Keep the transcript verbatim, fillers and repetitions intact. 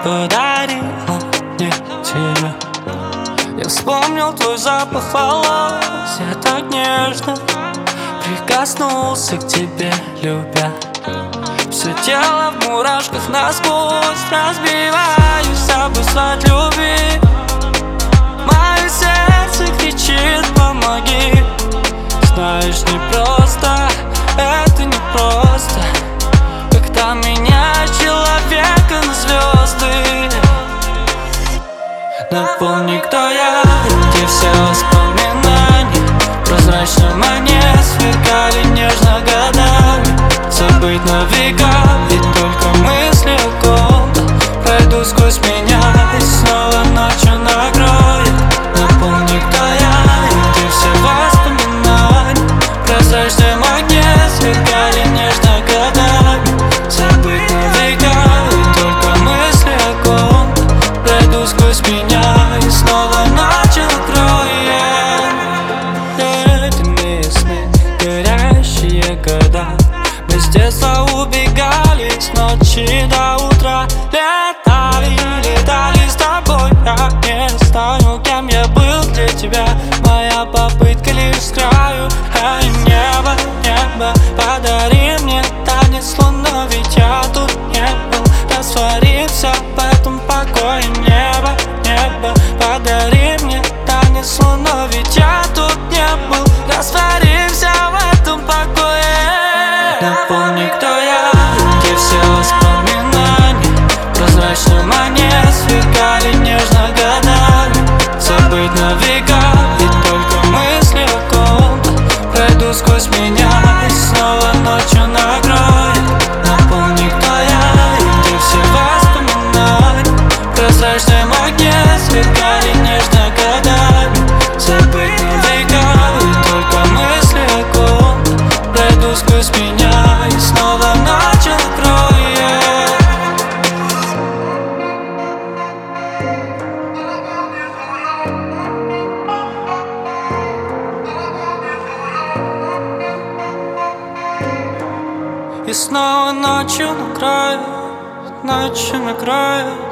подарила мне тебя. Я вспомнил твой запах волос, я так нежно прикоснулся к тебе, любя. Все тело в мурашках насквозь, разбиваюсь об асфальт любви. Мое сердце кричит: помоги. Знаешь, не просто, это не просто, когда меняешь человека на звезды. Напомни, кто я, где все воспоминания в прозрачном огне сверкали нежно годами. Забыть на века, ведь только мысли о ком-то пройдут сквозь меня и снова ночью накроет. Напомни, кто я, где все воспоминания в прозрачном огне сверкали нежно годами. Забыть на века, ведь только мысли о ком-то пройдут сквозь меня и снова ночью накроет. Ледяные сны, горящие года, мы с детства убегали с ночи до утра. Летали, летали с тобой, я не знаю, кем я был для тебя. Моя попытка лишь с краю. Эй, небо, небо, подари мне танец луной, ведь я тут не был. Растворился в этом покое. Небо, небо, подари мне танец луной, ведь я тут не был. Растворился в этом покое. Напомни, кто я, где все воспоминания в прозрачном огне сверкали нежно годами. Забыть на века, ведь только мысли о ком-то пройдут сквозь меня и снова ночью накроет. Напомни, кто я, где все воспоминания в прозрачном огне сверкали нежно годами. Забыть на века, ведь только мысли о ком-то пройдут сквозь меня и снова ночью накроет. И снова ночью накроет, ночью накроет.